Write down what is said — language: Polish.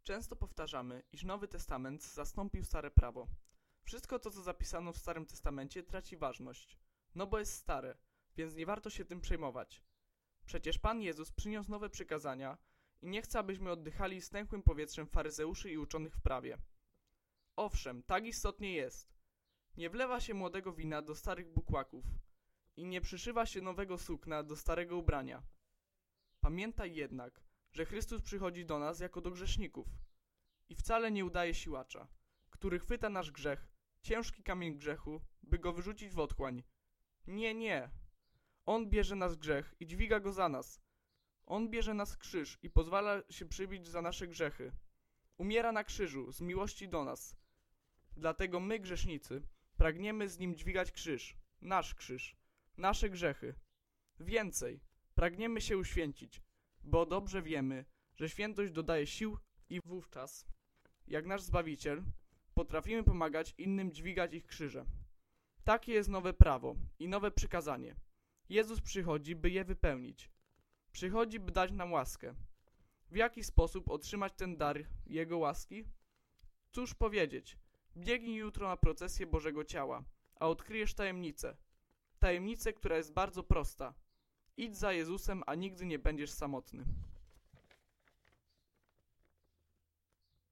Często powtarzamy, iż Nowy Testament zastąpił Stare Prawo. Wszystko to, co zapisano w Starym Testamencie, traci ważność. No bo jest stare, więc nie warto się tym przejmować. Przecież Pan Jezus przyniósł nowe przykazania i nie chce, abyśmy oddychali stęchłym powietrzem faryzeuszy i uczonych w prawie. Owszem, tak istotnie jest. Nie wlewa się młodego wina do starych bukłaków i nie przyszywa się nowego sukna do starego ubrania. Pamiętaj jednak, że Chrystus przychodzi do nas jako do grzeszników i wcale nie udaje siłacza, który chwyta nasz grzech, ciężki kamień grzechu, by go wyrzucić w otchłań. Nie, nie. On bierze nasz grzech i dźwiga go za nas. On bierze nas krzyż i pozwala się przybić za nasze grzechy. Umiera na krzyżu z miłości do nas. Dlatego my, grzesznicy, pragniemy z nim dźwigać krzyż, nasze grzechy. Więcej, pragniemy się uświęcić, bo dobrze wiemy, że świętość dodaje sił i wówczas, jak nasz Zbawiciel, potrafimy pomagać innym dźwigać ich krzyże. Takie jest nowe prawo i nowe przykazanie. Jezus przychodzi, by je wypełnić. Przychodzi, by dać nam łaskę. W jaki sposób otrzymać ten dar Jego łaski? Cóż powiedzieć? Biegnij jutro na procesję Bożego Ciała, a odkryjesz tajemnicę. Tajemnicę, która jest bardzo prosta. Idź za Jezusem, a nigdy nie będziesz samotny.